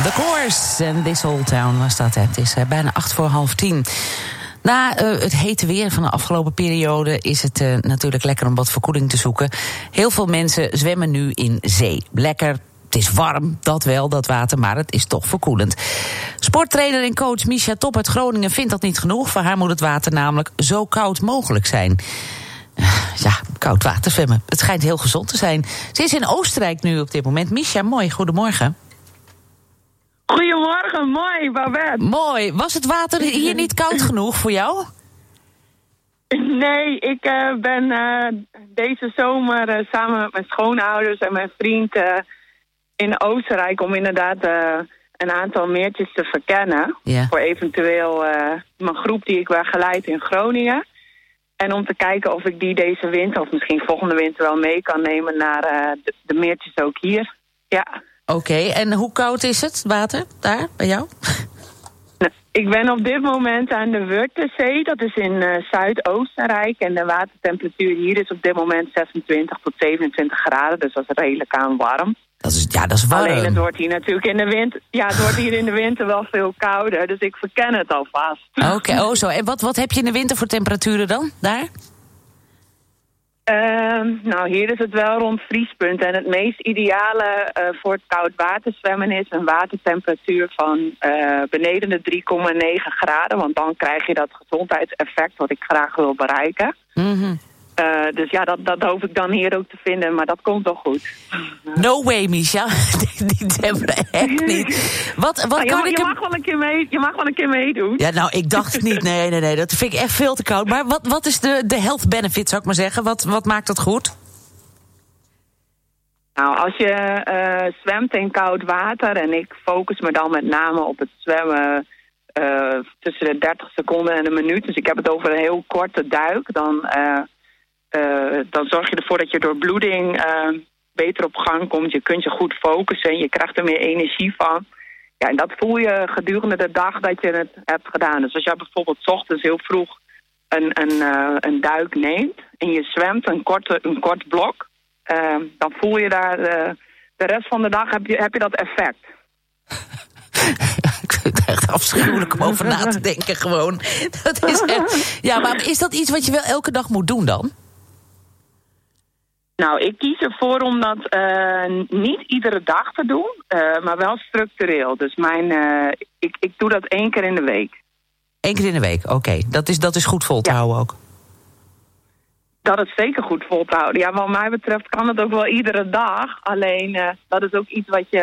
The Course en This Old Town was dat. Het is bijna 9:08. Na het hete weer van de afgelopen periode is het natuurlijk lekker om wat verkoeling te zoeken. Heel veel mensen zwemmen nu in zee. Lekker, het is warm, dat wel, dat water, maar het is toch verkoelend. Sporttrainer en coach Misha Top uit Groningen vindt dat niet genoeg. Voor haar moet het water namelijk zo koud mogelijk zijn. Ja, koud water zwemmen. Het schijnt heel gezond te zijn. Ze is in Oostenrijk nu op dit moment. Misha, mooi, goedemorgen. Goedemorgen, mooi, Babette. Mooi. Was het water hier niet koud genoeg voor jou? Nee, ik ben deze zomer samen met mijn schoonouders en mijn vriend in Oostenrijk om inderdaad een aantal meertjes te verkennen. Ja. Voor eventueel mijn groep die ik begeleid in Groningen. En om te kijken of ik die deze winter of misschien volgende winter wel mee kan nemen naar de meertjes ook hier. Ja. Oké, en hoe koud is het water daar bij jou? Ik ben op dit moment aan de Wörthersee, dat is in Zuidoostenrijk. En de watertemperatuur hier is op dit moment 26 tot 27 graden, dus dat is redelijk aan warm. Dat is warm. Alleen het wordt hier natuurlijk in de winter, het wordt hier in de winter wel veel kouder, dus ik verken het alvast. Oké, zo. En wat heb je in de winter voor temperaturen dan, daar? Nou, hier is het wel rond vriespunt. En het meest ideale voor het koud waterzwemmen is een watertemperatuur van beneden de 3,9 graden. Want dan krijg je dat gezondheidseffect wat ik graag wil bereiken. Mm-hmm. Dus ja, dat hoop ik dan hier ook te vinden, maar dat komt toch goed. No way, Misha. Dit hebben we echt niet. Je mag wel een keer meedoen. Ja, nou, ik dacht het niet. Nee. Dat vind ik echt veel te koud. Maar wat is de health benefit, zou ik maar zeggen? Wat maakt dat goed? Nou, als je zwemt in koud water, en ik focus me dan met name op het zwemmen tussen de 30 seconden en een minuut. Dus ik heb het over een heel korte duik. Dan zorg je ervoor dat je door bloeding beter op gang komt. Je kunt je goed focussen. Je krijgt er meer energie van. Ja, en dat voel je gedurende de dag dat je het hebt gedaan. Dus als jij bijvoorbeeld 's ochtends heel vroeg een duik neemt en je zwemt een kort blok, dan voel je daar de rest van de dag heb je dat effect. Ik vind het echt afschuwelijk om over na te denken gewoon. Dat is echt... Ja, maar is dat iets wat je wel elke dag moet doen dan? Nou, ik kies ervoor om dat niet iedere dag te doen, maar wel structureel. Dus ik doe dat 1 keer in de week. 1 keer in de week, oké. Dat is goed vol te houden ook. Dat is zeker goed vol te houden. Ja, wat mij betreft kan het ook wel iedere dag. Alleen, dat is ook iets wat je